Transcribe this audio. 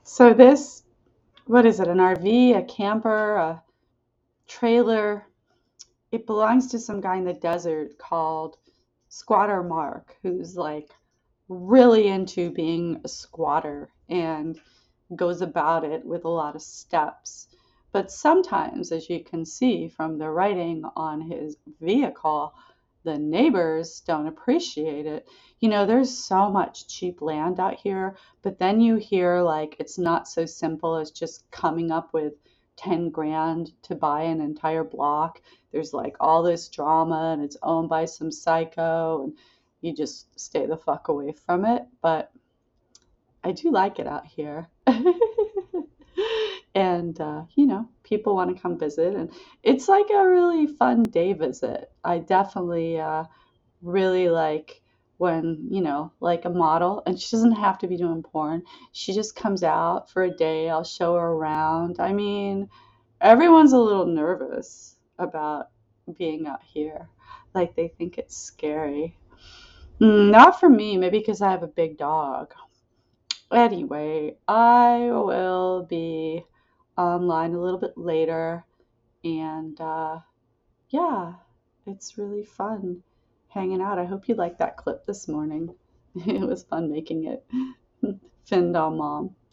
So this, what is it, an RV, a camper, a trailer? It belongs to some guy in the desert called Squatter Mark, who's like really into being a squatter and goes about it with a lot of steps. But sometimes, as you can see from the writing on his vehicle, the neighbors don't appreciate it. There's so much cheap land out here, but then you hear like it's not so simple as just coming up with 10 grand to buy an entire block. There's like all this drama and it's owned by some psycho, and you just stay the fuck away from it. But I do like it out here. And, people want to come visit, and it's like a really fun day visit. I definitely really like when, like a model, and she doesn't have to be doing porn. She just comes out for a day. I'll show her around. I mean, everyone's a little nervous about being out here. Like they think it's scary. Not for me, maybe because I have a big dog. Anyway, I will be online a little bit later, and yeah, it's really fun hanging out. I hope you liked that clip this morning. It was fun making it. Fin Dom Mom.